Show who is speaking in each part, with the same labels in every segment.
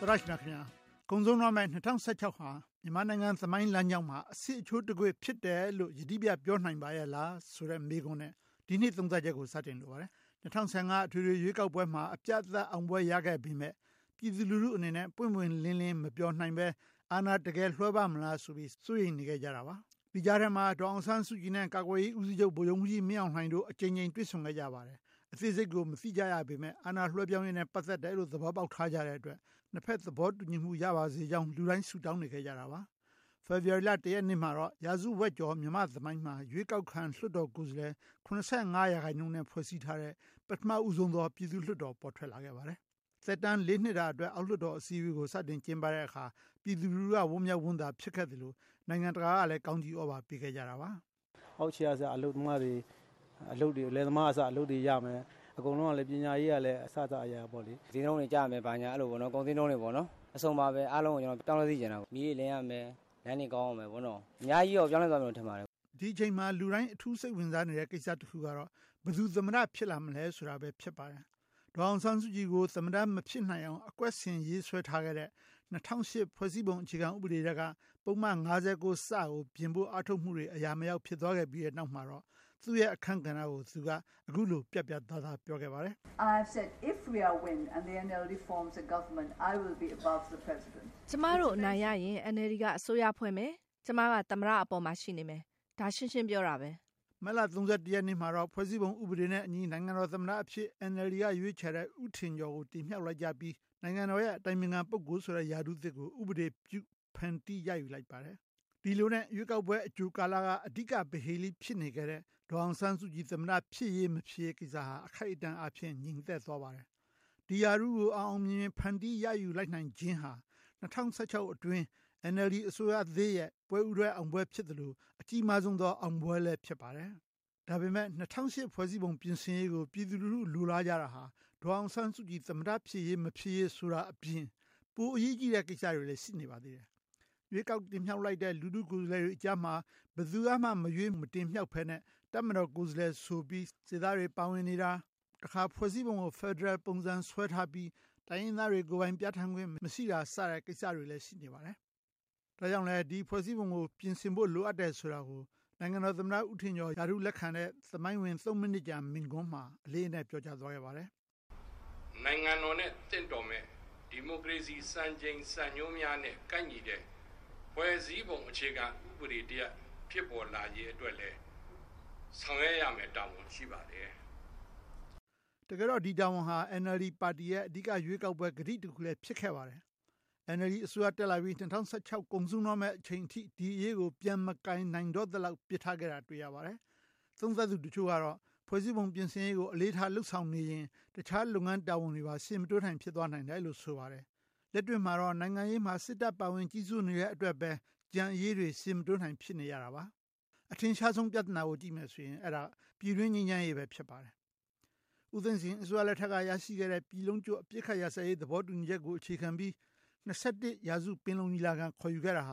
Speaker 1: ရရှိခင်ဗျာကုံဆုံးတော့မဲ့2016ဟာမြန်မာနိုင်ငံသမိုင်းလမ်းကြောင်းမှာအစစ်အချိုးတကွေဖြစ်တယ်လို့ယတိပြပြောနိုင်ပါရဲ့လားဆိုတဲ့မေးခွန်းနဲ့ဒီနေ့သုံးသပ်ချက်ကိုစတင်လိုပါတယ်2015အထွေထွေရွေးကောက်ပွဲမှာအပြတ်သက်အောင်ပွဲရခဲ့ပြီးမဲ့ပြည်သူလူထုအနေနဲ့ပွင့်ပွင့်လင်းလင်းမပြောနိုင်ပဲအာဏာတကယ်လွှဲပါမလားဆိုပြီးစိုးရိမ်နေကြတာပါဒီကြားထဲမှာဒေါအောင်ဆန်းစုကြည်နဲ့ကာကွယ်ရေးဦးစီးချုပ်ဗိုလ်ချုပ်ကြီးမင်းအောင်လှိုင်တို့အကြိမ်ကြိမ်တွေ့ဆုံခဲ့ကြပါတယ်အသေးစိတ်ကိုမသိကြရပေမဲ့အာဏာလွှဲပြောင်းရေးနဲ့ပတ်သက်တယ်လို့သဘောပေါက်ထားကြတဲ့အတွက်နှစ်ဖက်သဘောတူညီမှုရပါစေကြောင်းလူတိုင်းဆုတောင်းနေခဲ့ကြတာပါဖေဖော်ဝါရီလ1ရက်နေ့မှာတော့ရာစုဝက်ကျော်မြန်မာသမိုင်းမှာရွေးကောက်ခံလွှတ်တော်ကိုယ်စားလှယ်85ရာခိုင်နှုန်းနဲ့ဖွဲ့စည်းထားတဲ့ပထမဦးဆုံးသောပြည်သူ့လွှတ်တော်ပေါ်ထွက်လာခဲ့ပါတယ်သက်တမ်း4နှစ်တာအတွက်အောက်လွှတ်တော်အစည်းအဝေးကိုစတင်ကျင်းပတဲ့အခါပြည်သူလူထုကဝန်းမြောက်ဝန်းသာဖြစ်ခဲ့တယ်လို့နိုင်ငံတကာကလည်းကောင်းကြီးဩဘာပေးခဲ့ကြတာပါ
Speaker 2: အောက်ခြေအစားအလုပ်သမားတွေအလုပ်တွေလယ်သမားအစားအလုပ်တွေရမယ်အကုန်လုံးကလည်းပညာရေးကလည်းအစအအရာပေါ့လေ
Speaker 3: ဒီနှုန်းတွေကြားမယ်ဘာညာအဲ့လိုပေါ့နော်ကုန်စည်နှုန်းတွေပေါ့နော်အဆုံးပါပဲအားလုံးကိုကျွန်တော်တောင်းလို့သိကြတာမီးတွေလင်းရမယ်လမ်းတွေကောင်းအောင်မယ်ပေါ့နော်အများကြီးတော့ပြောင်းလဲသွားမယ်လို့ထင်ပါတယ်
Speaker 1: ဒီအချိန်မှာလူတိုင်းအထူးစိတ်ဝင်စားနေတဲ့ကိစ္စတစ်ခုကတော့ဘယ်သူသမ္မတဖြစ်လာမလဲဆိုတာပဲဖြစ်ပါတယ်ဒေါအောင်ဆန်းစုကြည်ကိုသမ္မတမဖြစ်နိုင်အောင်အကွက်ဆင်ရေးဆွဲထားခဲ့တဲ့2008ဖွဲ့စည်းပုံအခြေခံဥပဒေကပုံမှန်59စကိုပြင်ဖို့အားထုတ်မှုတွေအရာမရောက်ဖြစ်သွားခဲ့ပြီးတဲ့နောက်မှာတော့သူ့ရဲ့အခန်းကဏ္ဍကိုသူကအခုလိုပြတ်ပြတ်သားသားပြောခဲ့ပါတယ်
Speaker 4: I've said if we are win and the NLD forms a government I will be above the president
Speaker 5: ကျမတို့အနိုင်ရရင် NLD ကအစိုးရဖွဲ့မယ်ကျမကသမ္မတအပေါ်မှာရှိနေမယ်ဒါရှင်းရှင်းပြောတာပဲ
Speaker 1: မလ31ရက်နေ့မှာတော့ဖွဲ့စည်းပုံဥပဒေနဲ့အညီနိုင်ငံတော်သမ္မတအဖြစ် NLD ကရွေးချယ်တဲ့ဦးထင်ကျော်ကိုတင်မြှောက်လိုက်ကြပြီးနိုင်ငံတော်ရဲ့အတိုင်ပင်ခံပုဂ္ဂိုလ်ဆိုတဲ့ယာတုသစ်ကိုဥပဒေပြုဖန်တီးရယူလိုက်ပါတယ်ဒီလိုနဲ့ရွေးကောက်ပွဲအကျိုးကာလကအဓိကဗဟေလိဖြစ်နေကြတဲ့ဒေါအောင်ဆန်းစုကြည်သမ္မတဖြစ်ရေးမဖြစ်ရေးကိစ္စဟာအခိုက်အတန့်အဖြစ်ငြိမ်သက်သွားပါတယ်ဒီယာတုကိုအောင်မြင်ဖန်တီးရယူလိုက်နိုင်ခြင်းဟာ2016အတွင်း NLD အစိုးရသေးရဲ့ပွဲဥရဲအောင်ပွဲဖြစ်တယ်လို့အကြီးမားဆုံးသောအောင်ပွဲလည်းဖြစ်ပါတယ်ဒါပေမဲ့2008ဖွဲ့စည်းပုံပြင်ဆင်ရေးကိုပြည်သူလူထုလိုလားကြတာဟာဒေါအောင်ဆန်းစုကြည်သမ္မတဖြစ်ရေးမဖြစ်ရေးဆိုတာအပြင်ပိုအရေးကြီးတဲ့ကိစ္စတွေလည်းရှိနေပါသေးတယ်ရွေးကောက်တင်မြှောက်လိုက်တဲ့လူထုကိုယ်စားလှယ်တွေအကြမ်းမှာဘယ်သူမှမရွေးမတင်မြှောက်ဖဲနဲ့တပ်မတော်ကိုယ်စားလှယ်ဆိုပြီးစေသားတွေပါဝင်နေတာတခါဖွဲ့စည်းပုံကို Federal ပုံစံဆွဲထားပြီးတိုင်းရင်းသားတွေကိုယ်ပိုင်ပြဋ္ဌာန်းခွင့်မရှိတာစတဲ့ကိစ္စတွေလည်းရှိနေပါတယ်ဒါကြောင့်လည်းဒီဖွဲ့စည်းပုံကိုပြင်ဆင်ဖို့လိုအပ်တယ်ဆိုတာကိုနိုင်ငံတော်သမ္မတဦးထင်ကျော်ယာတုလက်ခံတဲ့သမိုင်းဝင်3မိနစ်ကြာမိန့်ခွန်းမှာအလေးအနက်ပြောကြားသွားခဲ့ပါတယ်
Speaker 6: နိုင်ငံတော်နဲ့တင့်တော်မဲ့ဒီမိုကရေစီစံချိန်စံညွှန်းများနဲ့ကိုက်ညီတဲ့ဖွဲ့စည်းပုံအခြေခံဥပဒေတရားဖြစ်ပေါ်လာရေးအတွက်လည်းဆောင်ရွက်ရမယ်တာဝန်ရှိပါတယ်
Speaker 1: တကယ်တော့ဒီတာဝန်ဟာ NLD ပါတီရဲ့အဓိကရွေးကောက်ပွဲကတိတစ်ခုလည်းဖြစ်ခဲ့ပါတယ် NLD အစိုးရတက်လာပြီး2016ကုန်စုံတော့မဲ့အချိန်ထိဒီအရေးကိုပြန်မကင်နိုင်တော့တဲ့လောက်ပြစ်ထားခဲ့တာတွေ့ရပါတယ်သုံးသပ်သူတချို့ကတော့ဖွဲ့စည်းပုံပြင်ဆင်ရေးကိုအလေးထားလှုပ်ဆောင်နေရင်တခြားလုပ်ငန်းတာဝန်တွေပါရှင်းမတိုးနိုင်ဖြစ်သွားနိုင်တယ်လို့ဆိုပါတယ်လက်တွေ့မှာတော့နိုင်ငံရေးမှာစစ်တပ်ပါဝင်ကြီးစိုးနေတဲ့အတွက်ပဲကြံအရေးတွေရှင်းမတိုးနိုင်ဖြစ်နေရတာပါအထင်ရှားဆုံးပြဿနာကိုကြည့်မယ်ဆိုရင်အဲ့ဒါပြည်တွင်းငြိမ်းချမ်းရေးပဲဖြစ်ပါတယ်ဦးသိန်းစိန်အစိုးရလက်ထက်ကရရှိခဲ့တဲ့ပြည်လုံးကျွတ်အပြစ်ခတ်ရစရေးသဘောတူညီချက်ကိုအခြေခံပြီး21ရာစုပင်လုံညီလာခံခေါ်ယူခဲ့တာဟာ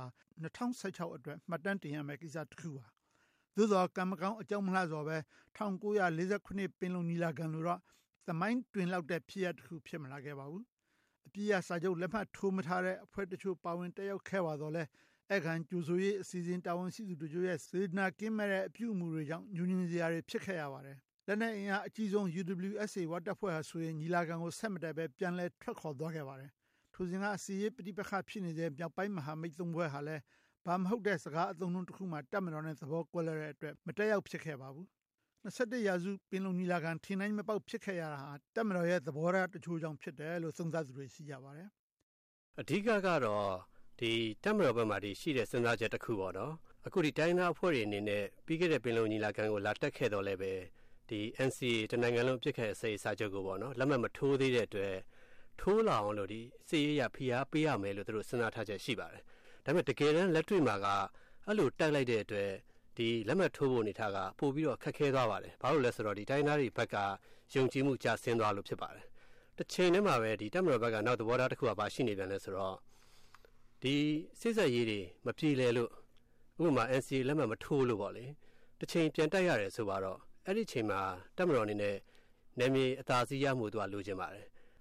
Speaker 1: 2016အတွက်မှတ်တမ်းတင်ရမယ့်ကိစ္စတစ်ခုပါသို့သောကံမကောင်းအကြောင်းမလှစွာပဲ1948ပင်လုံညီလာခံလို့တော့သမိုင်းတွင်လောက်တဲ့ဖြစ်ရပ်တစ်ခုဖြစ်မလာခဲ့ပါဘူးအပြည့်အစာချုပ်လက်မှတ်ထိုးမထားတဲ့အဖွဲ့တချို့ပါဝင်တက်ရောက်ခဲ့ပါတော့လဲအခမ်းကျူဆိုရေးအစီအစဉ်တာဝန်ရှိသူတို့ရဲ့စေတနာကင်းမဲ့တဲ့အပြုအမူတွေကြောင့်ညှဉ်းစရာတွေဖြစ်ခဲ့ရပါတယ်လက်နဲ့အင်အားအကြီးဆုံး UWSA ဝတ်တပ်ဖွဲ့ဟာဆိုရင်ညီလာခံကိုဆက်မတက်ပဲပြန်လဲထွက်ခေါ်သွားခဲ့ပါတယ်ထိုစဉ်ကအစီရေးပဋိပက္ခဖြစ်နေတဲ့မြောက်ပိုင်းမဟာမိတ်သုံးဘွဲဟာလည်းဘာမဟုတ်တဲ့စကားအသုံးနှုန်းတစ်ခုမှတပ်မတော်နဲ့သဘောကွဲလွဲတဲ့အတွက်မတက်ရောက်ဖြစ်ခဲ့ပါဘူး21ရာစုပင်လုံညီလာခံထင်တိုင်းမပေါက်ဖြစ်ခဲ့ရတာဟာတပ်မတော်ရဲ့သဘောထားတချို့ကြောင့်ဖြစ်တယ်လို့သုံးသပ်သူတွေရှိကြပါတယ်
Speaker 7: အဓိကကတော့ဒီတပ်မတော်ဘက်မှာဒီရှိတဲ့စဉ်းစားချက်တစ်ခုပေါ့နော်အခုဒီတိုင်းသားအဖွဲ့တွေအနေနဲ့ပြီးခဲ့တဲ့ပင်လုံညီလာခံကိုလာတက်ခဲ့တော့လည်းပဲဒီ NCA တနိုင်ငံလုံးပြစ်ခဲ့တဲ့စာချုပ်ကိုပေါ့နော်လက်မှတ်မထိုးသေးတဲ့အတွက်ထိုးလာအောင်လို့ဒီစီရေးရဖိအားပေးရမယ်လို့သူတို့စဉ်းစားထားချက်ရှိပါတယ်ဒါပေမဲ့တကယ်တမ်းလက်တွေ့မှာကအဲ့လိုတိုက်လိုက်တဲ့အတွက်ဒီလက်မှတ်ထိုးဖို့နေထားကပို့ပြီးတော့ခက်ခဲသွားပါတယ်ဘာလို့လဲဆိုတော့ဒီတိုင်းသားတွေဘက်ကယုံကြည်မှုကျဆင်းသွားလို့ဖြစ်ပါတယ်တစ်ချိန်တည်းမှာပဲဒီတပ်မတော်ဘက်ကနောက်သဘောထားတစ်ခုကပါရှိနေပြန်လဲဆိုတော့ဒီစစ်ဆက်ရေးတွေမပြေလည်လို့ဥပမာ NCA လက်မှတ်မထိုးလို့ပေါ့လေတစ်ချိန်ပြန်တိုက်ရတယ်ဆိုတော့အဲ့ဒီချိန်မှာတပ်မတော်အနေနဲ့နာမည်အသာစီးရမှုသူကလိုချင်ပါတယ်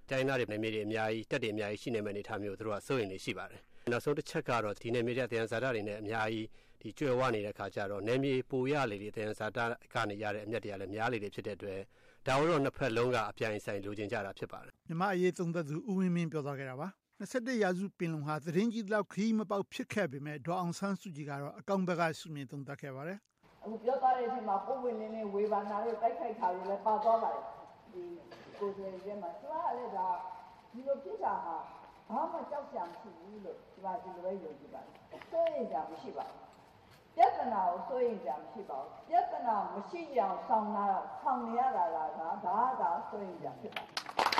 Speaker 7: တိုင်းသားတွေနယ်မြေတွေအများကြီးတက်တွေအများကြီးရှိနေမယ့်အနေအထားမျိုးသူတို့ကစိုးရိမ်နေရှိပါတယ်နောက်ဆုံးတစ်ချက်ကတော့ဒီနယ်မြေတွေသယံဇာတတွေနဲ့အများကြီးဒီကျွဲဝနေတဲ့ခါကျတော့နယ်မြေပိုရလေတွေသယံဇာတကနေရတဲ့အမြတ်တွေကလည်းများလေတွေဖြစ်တဲ့အတွက်ဒါတို့နှစ်ဖက်လုံးကအပြိုင်ဆိုင်လိုချင်ကြတာဖြစ်ပါတယ်
Speaker 1: မြန်မာအရေးသုံးသပ်သူဦးဝင်းမင်းပြောသွားခဲ့တာပါ21ရာစုပင်လုံဟာသတင်းကြီးလောက်ခရီးမပေါက်ဖြစ်ခဲ့ပေမဲ့ဒေါ်အောင်ဆန်းစုကြည်ကတော့အကောင့်ဘက်ကရှုမြင်သုံးသပ်ခဲ့ပါတယ်
Speaker 4: အခုပြောသွားတဲ့အချိန်မှာပုံဝင်နေဝေဘာနာတွေတိုက်ခိုက်တာတွေလည်းပါသွားပါတယ်ဒီကိုယ်စင်ကျဲမှာကျမကလည်းဒါဒီလိုဖြစ်တာဟာဘာမှကြောက်စရာမရှိဘူးလို့ကျမဒီလိုပဲယုံကြည်ပါတယ်စိုးရိမ်ကြမရှိပါဘူးပြဿနာကိုစိုးရိမ်ကြမရှိပါဘူးပြဿနာမရှိကြအောင်ဆောင်နေရတာလားဒါကစိုးရိမ်ကြဖြစ်ပါတယ်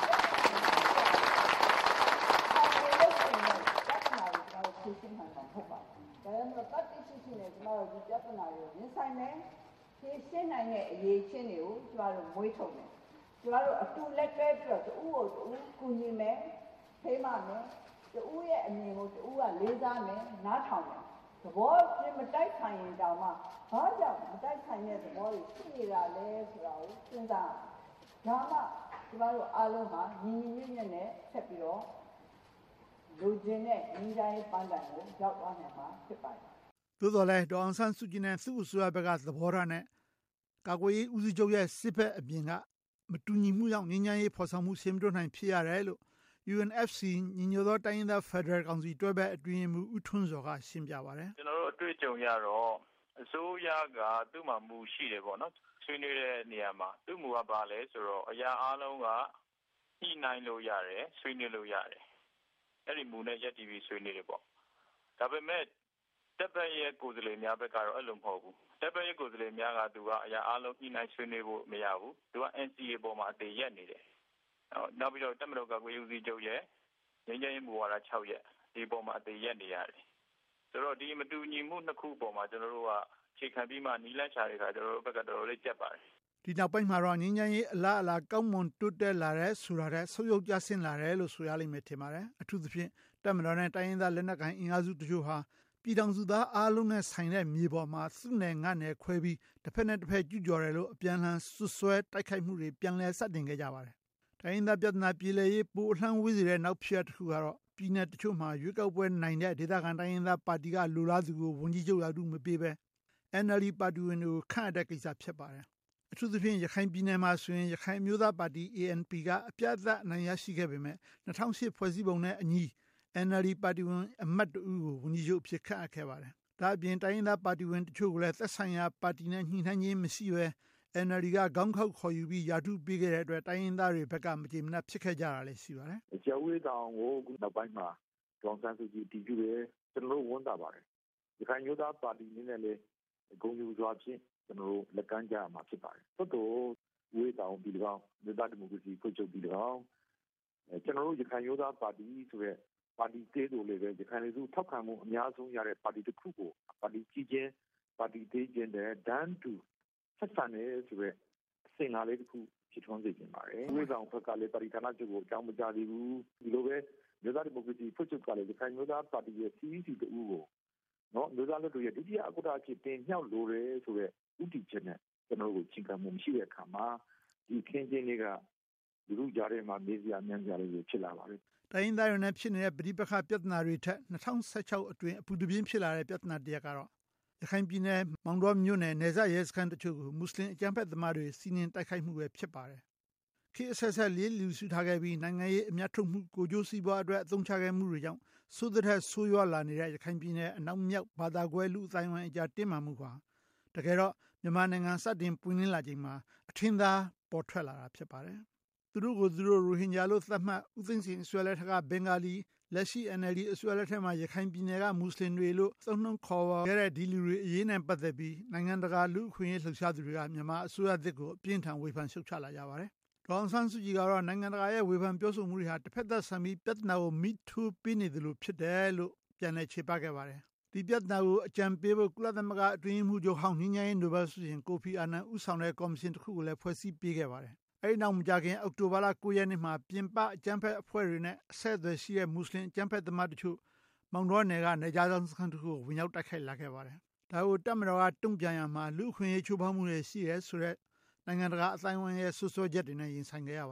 Speaker 4: ဖြည့်ရှင်းနိုင်မှာဖြစ်ပါတယ်။ဒါကြောင့်မို့တတ်သိရှိရှိနဲ့ကျမတို့ဒီပြဿနာကိုရင်ဆိုင်မယ်ဖြည့်ရှင်းနိုင်တဲ့အရေးချင်းတွေကိုကျမတို့မွေးထုတ်မယ်။ကျမတို့အတူလက်တွဲပြီးတော့တူကိုတူကူညီမယ်ဖိမမယ်တူရဲ့အမြင်ကိုတူကလေးစားမယ်နားထောင်မယ်။သဘောချင်းမတိုက်ဆိုင်ရင်တောင်မှဘာကြောင့်မတိုက်ဆိုင်တဲ့သဘောတွေရှိနေတာလဲဆိုတာကိုစဉ်းစား။ဒါမှကျမတို့အားလုံးဟာညီညီညွတ်ညွတ်နဲ့ဆက်ပြီးတော့လူချင်းနဲ့ညီတိုင်းပန်းတိုင်ကိုရောက်သွားနိုင်မှာဖြစ်ပါတယ်
Speaker 1: ။သို့တော်လည်းဒေါ်အောင်ဆန်းစုကြည်နဲ့သူ့အစိုးရဘက်ကသဘောထားနဲ့ကာကွယ်ရေးဦးစီးချုပ်ရဲ့စစ်ဘက်အပြင်ကမတူညီမှုကြောင့်ငြိမ်းချမ်းရေးဖော်ဆောင်မှုရှင်းပြနိုင်ဖြစ်ရတယ်လို့ UNFC ညီညွတ်သောတိုင်းရင်းသားဖက်ဒရယ်ကောင်စီတွဲဘက်အတွင်းမှုဦးထွန်းစောကရှင်းပြပါတယ်
Speaker 8: ။ကျွန်တော်တို့အတွေ့အကြုံရတော့အစိုးရကသူ့မှာမူရှိတယ်ပေါ့နော်။ဆွေးနွေးတဲ့နေရာမှာသူ့မူကပါလဲဆိုတော့အရာအားလုံးကညှိနှိုင်းလို့ရတယ်ဆွေးနွေးလို့ရတယ်။အဲ့ဒီမူနဲ့ရက်တီဗီဆွေးနွေးတယ်ပေါ့ဒါပေမဲ့တပ်ဘက်ရဲ့ကိုယ်စားလှယ်များဘက်ကတော့အဲ့လိုမဟုတ်ဘူးတပ်ဘက်ရဲ့ကိုယ်စားလှယ်များကသူကအရာအလုံးညှိနှိုင်းဆွေးနွေးဖို့မရဘူးသူက NCA ပေါ်မှာအသေးရက်နေတယ်နောက်ပြီးတော့တပ်မတော်ကာကွယ်ရေးဦးစီးချုပ်ရဲ့ငြိမ်းချမ်းရေးမူဝါဒ6ရက်ဒီပေါ်မှာအသေးရက်နေရတယ်ဆိုတော့ဒီမတူညီမှုနှစ်ခုပေါ်မှာကျွန်တော်တို့ကခြေခံပြီးမှနီးလန်းချတဲ့ခါကျွန်တော်တို့ဘက်ကတော်တော်လေးကြက်ပါတယ်
Speaker 1: ဒီနောက်ပိုင်းမှာတော့ငြိမ်းချမ်းရေးအလားအလာကောင်းမွန်တိုးတက်လာတဲ့ဆိုတာတဲ့ဆုပ်ယုပ်ကြဆင်းလာတယ်လို့ဆိုရလိမ့်မယ်ထင်ပါတယ်အထူးသဖြင့်တပ်မတော်နဲ့တိုင်းရင်းသားလက်နက်ကိုင်အင်အားစုတချို့ဟာပြည်ထောင်စုသားအားလုံးနဲ့ဆိုင်တဲ့မြေပေါ်မှာစုနယ်ငါနယ်ခွဲပြီးတစ်ဖက်နဲ့တစ်ဖက်ကျူးကျော်တယ်လို့အပြန်အလှန်ဆွဆွဲတိုက်ခိုက်မှုတွေပြန်လည်စတင်ခဲ့ကြပါတယ်တိုင်းရင်းသားပြဿနာပြည်လည်ရေးပိုအလှမ်းဝေးစေတဲ့နောက်ဖြစ်တစ်ခုကတော့ပြည်내တချို့မှာရွေးကောက်ပွဲနိုင်တဲ့ဒေသခံတိုင်းရင်းသားပါတီကလိုလားသူကိုဝန်ကြီးချုပ်ရာထူးမပေးဘဲ NLD ပါတီဝင်တွေကိုခန့်အပ်တဲ့ကိစ္စဖြစ်ပါတယ်အထူးသဖြင့်ရခိုင်ပြည်နယ်မှာဆိုရင်ရခိုင်မျိုးသားပါတီ ANP ကအပြတ်သက်နိုင်ရရှိခဲ့ပေမဲ့2008ဖွဲ့စည်းပုံနဲ့အညီ NLD ပါတီဝင်အမတ်တူကိုဝန်ကြီးချုပ်အဖြစ်ခန့်အပ်ခဲ့ပါတယ်။ဒါအပြင်တိုင်းရင်းသားပါတီဝင်တချို့ကလည်းသက်ဆိုင်ရာပါတီနဲ့ညှိနှိုင်းခြင်းမရှိဘဲ NLD ကခေါင်းခောက်ခေါ်ယူပြီးရာထူးပေးခဲ့တဲ့အတွက်တိုင်းရင်းသားတွေဘက်ကမကြေမနပ်ဖြစ်ခဲ့ကြတာလည်းရှိပါတယ်
Speaker 9: ။ကျောင်းဝေးတောင်ကိုနောက်ပိုင်းမှာဒေါ်ဆန်းစုကြည်တည်ပြုတယ်ကျွန်တော်တို့ဝန်တာပါတယ်။ရခိုင်မျိုးသားပါတီနဲ့လည်းဂုဏ်ယူစွာဖြင့်ကျွန်တော်တို့လက်ကမ်းကြမှာဖြစ်ပါတယ်။သို့တော့ဝေးတောင်ပြီးတော့မြို့သားဒီမိုကရေစီဖွဲ့ချုပ်ပြီးတော့ကျွန်တော်တို့ရခိုင်မျိုးသားပါတီဆိုတဲ့ပါတီသေးတို့လည်းပဲရခိုင်လူထုထောက်ခံမှုအများဆုံးရတဲ့ပါတီတစ်ခုကိုပါတီကြီးချင်းပါတီသေးချင်းတဲ့ဒန်းတူဆက်ဆံနေဆိုတဲ့အစဉ်လာလေးတစ်ခုဖြစ်ထွန်းစေချင်ပါတယ်။ဝေးဆောင်ဘက်ကလည်းပါတီဌာနချုပ်ကိုအကြောင်းမကြားသေးဘူး။ဒီလိုပဲမြို့သားဒီမိုကရေစီဖွဲ့ချုပ်ကလည်းရခိုင်မျိုးသားပါတီရဲ့ CEC တူကိုနော်မြို့သားလူတို့ရဲ့ဒုတိယဥက္ကဋ္ဌအဖြစ်တင်မြှောက်လိုတယ်ဆိုတဲ့ဥတီချက်နဲ့ကျွန်တော်တို့ချင်းကမှုမရှိတဲ့အခါမှာဒီခင်းချင်းတွေကလူလူကြားထဲမှာမေးစရာမြန်စရာတွေဖြစ်လာပါတယ်
Speaker 1: ။တိုင်းရင်းသားတွေနဲ့ဖြစ်နေတဲ့ပဋိပက္ခပြဿနာတွေထက်2016အတွင်းအပူတပြင်းဖြစ်လာတဲ့ပြဿနာတစ်ရပ်ကတော့ရခိုင်ပြည်နယ်မောင်တောမြို့နယ်နယ်စပ်ရဲစခန်းတချို့ကိုမွတ်စလင်အကြမ်းဖက်သမားတွေစီးနင်းတိုက်ခိုက်မှုပဲဖြစ်ပါတယ်။ခေတ်အဆက်ဆက်လေးလူစုထားခဲ့ပြီးနိုင်ငံရေးအမြတ်ထုတ်မှုကိုကျိုးစီးပွားအတွက်အသုံးချခဲ့မှုတွေကြောင့်ဆိုးတဲ့ဆိုးရွားလာနေတဲ့ရခိုင်ပြည်နယ်အနောက်မြောက်ဘာသာကွဲလူအတိုင်းဝိုင်းအကြတင်းမာမှုပါတကယ်တော့မြန်မာနိုင်ငံစတင်ပွင့်လင်းလာချိန်မှာအထင်သာပေါ်ထွက်လာတာဖြစ်ပါတယ်။သူတို့ကိုသူတို့ရိုဟင်ဂျာလို့သတ်မှတ်ဥသိမ်းစင်အစွဲလက်ထက်ကဘင်္ဂါလီလက်ရှိ NLD အစွဲလက်ထက်မှာရခိုင်ပြည်နယ်ကမွတ်စလင်တွေလို့သုံးနှုန်းခေါ်ခဲ့တဲ့ဒီလူတွေအရေးနဲ့ပတ်သက်ပြီးနိုင်ငံတကာလူ့အခွင့်အရေးလှုပ်ရှားသူတွေကမြန်မာအစိုးရသစ်ကိုအပြင်းထန်ဝေဖန်ရှုတ်ချလာကြပါတယ်။ဒေါ်အောင်ဆန်းစုကြည်ကတော့နိုင်ငံတကာရဲ့ဝေဖန်ပြောဆိုမှုတွေဟာတစ်ဖက်သက်ဆန်ပြီးပြဿနာကိုမိထိုးပေးနေတယ်လို့ဖြစ်တယ်လို့ပြန်လည်ချေပခဲ့ပါတယ်။ဒီပြဿနာကိုအကြံပေးဖို့ကုလသမဂ္ဂအတွင်းမှုချုပ်ဟောင်းငြိမ်းချမ်းရေးနိုဘယ်ဆုရှင်ကိုဖီအာနန်ဦးဆောင်တဲ့ကော်မရှင်တစ်ခုကိုလည်းဖွဲ့စည်းပေးခဲ့ပါတယ်။အဲဒီနောက်မကြခင်အောက်တိုဘာလ9ရက်နေ့မှာပြင်ပအကြမ်းဖက်အဖွဲ့တွေနဲ့အဆက်အသွယ်ရှိတဲ့မွတ်စလင်အကြမ်းဖက်သမားတို့ မောင်တောနယ်ကနေကြားဆောင်စခန်းတစ်ခုကိုဝင်ရောက်တိုက်ခိုက်လာခဲ့ပါတယ်။ဒါကိုတပ်မတော်ကတုံ့ပြန်ရမှာလူအခွင့်အရေးချိုးဖောက်မှုတွေရှိရဲဆိုတဲ့နိုင်ငံတကာအတိုင်းအဝိုင်းရဲ့ဆွဆွဲချက်တွေနဲ့ရင်ဆိုင်ခဲ့ရပါတယ်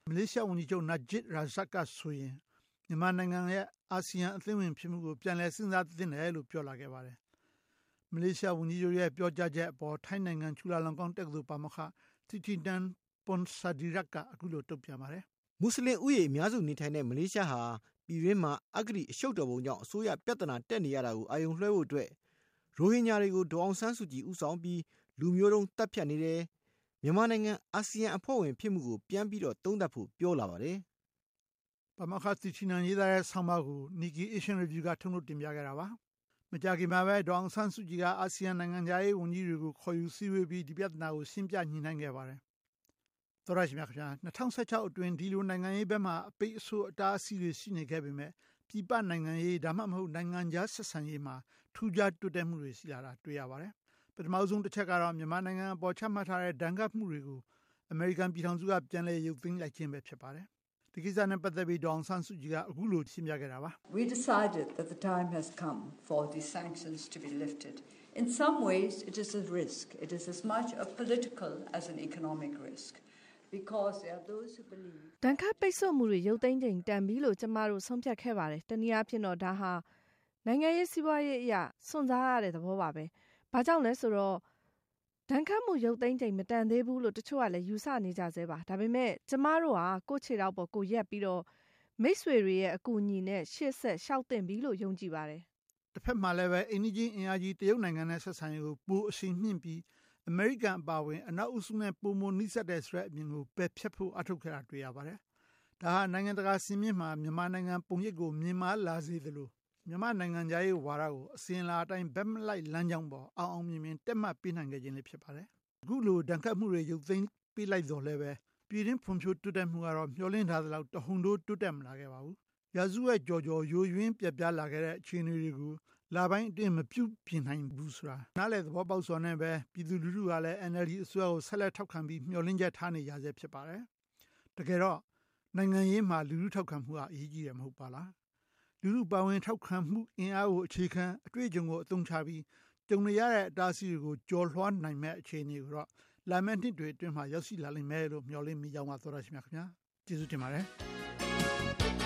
Speaker 1: မလေးရှားဝန်ကြီးချုပ် Najib Razak ကဆိုရင်မြန်မာနိုင်ငံရဲ့အာဆီယံအသင်းဝင်ဖြစ်မှုကိုပြန်လည်စဉ်းစားသင့်တယ်လို့ပြောလာခဲ့ပါတယ်။မလေးရှားဝန်ကြီးချုပ်ရဲ့ပြောကြားချက်အပေါ်ထိုင်းနိုင်ငံချူလာလောင်ကောင်တက္ကသိုလ်ပါမောက္ခ Thitinan Pongsadirak ကအခုလိုတုံ့ပြန်ပါတယ်
Speaker 10: ။မွတ်စလင်ဥယျာဉ်အများစုနေထိုင်တဲ့မလေးရှားဟာပြည်တွင်းမှာအဂတိအရှုပ်တော်ပုံကြောင့်အစိုးရပြဿနာတက်နေရတာကိုအာရုံလွှဲဖို့အတွက်ရိုဟင်ဂျာတွေကိုဒေါအောင်ဆန်းစုကြည်ဦးဆောင်ပြီးလူမျိုးတုံးတပ်ဖြတ်နေတယ်။မြန်မာနိုင်ငံအာဆီယံအဖွဲ့ဝင်ဖြစ်မှုကိုပြန်ပြီးတော့သုံးသပ်ဖို့ပြောလာပါတယ်
Speaker 1: ။ပါမောက္ခ Thitinan ရေးသားတဲ့ဆောင်းပါးကို Nikkei Asian Review ကထုတ်လွှင့်တင်ပြခဲ့တာပါ။မကြာခင်မှာပဲဒေါအောင်ဆန်းစုကြည်ကအာဆီယံနိုင်ငံခြားရေးဝန်ကြီးတွေကိုခေါ်ယူစည်းဝေးပြီးဒီပြဿနာကိုရှင်းပြညှိနှိုင်းခဲ့ပါတယ်။သောရရှိမြခင်ဗျာ2016အတွင်းဒီလိုနိုင်ငံရေးဘက်မှာအပိတ်အဆို့အတားအဆီးတွေရှိနေခဲ့ပေမဲ့ပြည်ပနိုင်ငံရေးဒါမှမဟုတ်နိုင်ငံခြားဆက်ဆံရေးမှာထူးခြားတိုးတက်မှုတွေရှိလာတာတွေ့ရပါတယ်။ပထမဆုံးတစ်ချက်ကတော့မြန်မာနိုင်ငံအပေါ်ချမှတ်ထားတဲ့ဒဏ်ခတ်မှုတွေကိုအမေရိကန်ပြည်ထောင်စုကပြန်လည်ရုပ်သိမ်းလိုက်ခြင်းပဲဖြစ်ပါတယ်။ဒီကိစ္စနဲ့ပတ်သက်ပြီးဒေါအောင်ဆန်းစုကြည်ကအခုလိုရှင်းပြခဲ့တာပါ။
Speaker 4: We decided that the time has come for these sanctions to be lifted. In some ways it is a risk. It is as much a political as an economic risk.Because there are those who believe
Speaker 5: တန်ခတ်ပိတ်ဆို့မှုတွေရုပ်သိမ်းချိန်တန်ပြီလို့ကျမတို့ဆုံးဖြတ်ခဲ့ပါတယ်။တနည်းအားဖြင့်တော့ဒါဟာနိုင်ငံရေးစီးပွားရေးအရာစွန့်စားရတဲ့သဘောပါပဲ။ဘာကြောင့်လဲဆိုတော့ဒဏ်ခတ်မှုရုပ်သိမ်းချိန်မတန်သေးဘူးလို့တချို့ကလည်းယူဆနေကြသေးပါ။ဒါပေမဲ့ကျမတို့ဟာကိုယ့်ခြေထောက်ပေါ်ကိုရက်ပြီးတော့မိတ်ဆွေတွေရဲ့အကူအညီနဲ့ရှေ့ဆက်ရှောက်တင်ပြီလို့ယုံကြည်ပါတယ်
Speaker 1: ။တစ်ဖက်မှာလည်းပဲအိန္ဒိယအင်အားကြီးတရုတ်နိုင်ငံနဲ့ဆက်ဆံရေးကိုပိုအရှိန်မြင့်ပြီးအမေရိကန်အပါအဝင်အနောက်အုပ်စုနဲ့ပုံမနီးစပ်တဲ့ဆိုတဲ့အမြင်ကိုပယ်ဖျက်ဖို့အထောက်ခဲ့တာတွေ့ရပါတယ်။ဒါဟာနိုင်ငံတကာစင်မြင့်မှာမြန်မာနိုင်ငံပုံရိပ်ကိုမြင်မာလာစေသလိုမြန်မာနိုင်ငံသားရေးဝါဒကိုအစဉ်လာအတိုင်းဘက်မလိုက်လမ်းကြောင်းပေါ်အောင်အောင်မြင်မြင်တက်မှတ်ပေးနိုင်ခဲ့ခြင်းလည်းဖြစ်ပါတယ်။အခုလိုဒဏ်ခတ်မှုတွေရုပ်သိမ်းပေးလိုက်တော့လည်းပဲပြည်တွင်းဖွံ့ဖြိုးတိုးတက်မှုကတော့မျှော်လင့်ထားသလောက်တဟုန်တိုးတိုးတက်မလာခဲ့ပါဘူး။ရာစုရဲ့ကြော်ကြော်ယိုယွင်းပြပြလာခဲ့တဲ့အခြေအနေတွေကိုလာပိုင်းအတွင်းမပြုတ်ပြင်နိုင်ဘူးဆိုတာနားလေသဘောပေါက်စွာနဲ့ပဲပြည်သူလူထုကလည်း NLD အစိုးရကိုဆက်လက်ထောက်ခံပြီးမျှော်လင့်ချက်ထားနေရဆဲဖြစ်ပါတယ်။တကယ်တော့နိုင်ငံရေးမှာလူထုထောက်ခံမှုကအရေးကြီးတယ်မဟုတ်ပါလား။လူထုပါဝင်ထောက်ခံမှုအင်အားကိုအခြေခံအတွေ့အကြုံကိုအသုံးချပြီးကြုံနေရတဲ့အတားအဆီးတွေကိုကျော်လွှားနိုင်မဲ့အခြေအနေကိုတော့လာမယ့်နှစ်တွေအတွင်းမှာရောက်ရှိလာလိမ့်မယ်လို့မျှော်လင့်မိကြောင်းပါသောရရှိမြခင်ဗျာ။ကျေးဇူးတင်ပါတယ်။